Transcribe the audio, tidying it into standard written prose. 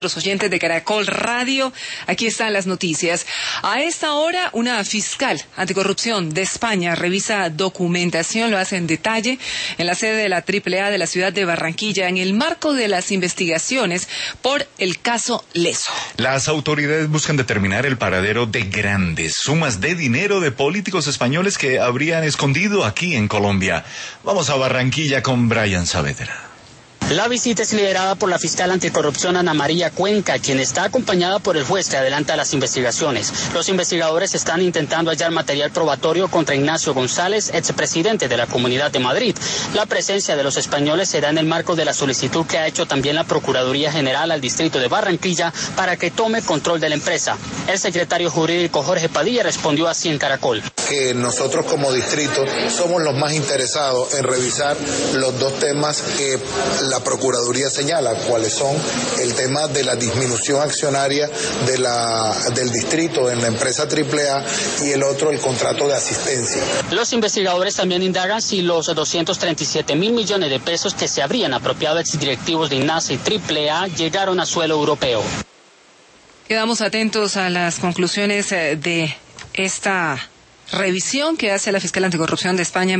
Los oyentes de Caracol Radio, aquí están las noticias. A esta hora, una fiscal anticorrupción de España revisa documentación, lo hace en detalle, en la sede de la AAA de la ciudad de Barranquilla, en el marco de las investigaciones por el caso Leso. Las autoridades buscan determinar el paradero de grandes sumas de dinero de políticos españoles que habrían escondido aquí en Colombia. Vamos a Barranquilla con Brian Saavedra. La visita es liderada por la fiscal anticorrupción Ana María Cuenca, quien está acompañada por el juez que adelanta las investigaciones. Los investigadores están intentando hallar material probatorio contra Ignacio González, expresidente de la Comunidad de Madrid. La presencia de los españoles se da en el marco de la solicitud que ha hecho también la Procuraduría General al distrito de Barranquilla para que tome control de la empresa. El secretario jurídico Jorge Padilla respondió así en Caracol. Que nosotros como distrito somos los más interesados en revisar los dos temas que la Procuraduría señala, cuáles son el tema de la disminución accionaria del distrito en la empresa AAA y el otro el contrato de asistencia. Los investigadores también indagan si los 237.000 millones de pesos que se habrían apropiado exdirectivos de INASA y AAA llegaron a suelo europeo. Quedamos atentos a las conclusiones de esta revisión que hace la fiscal anticorrupción de España.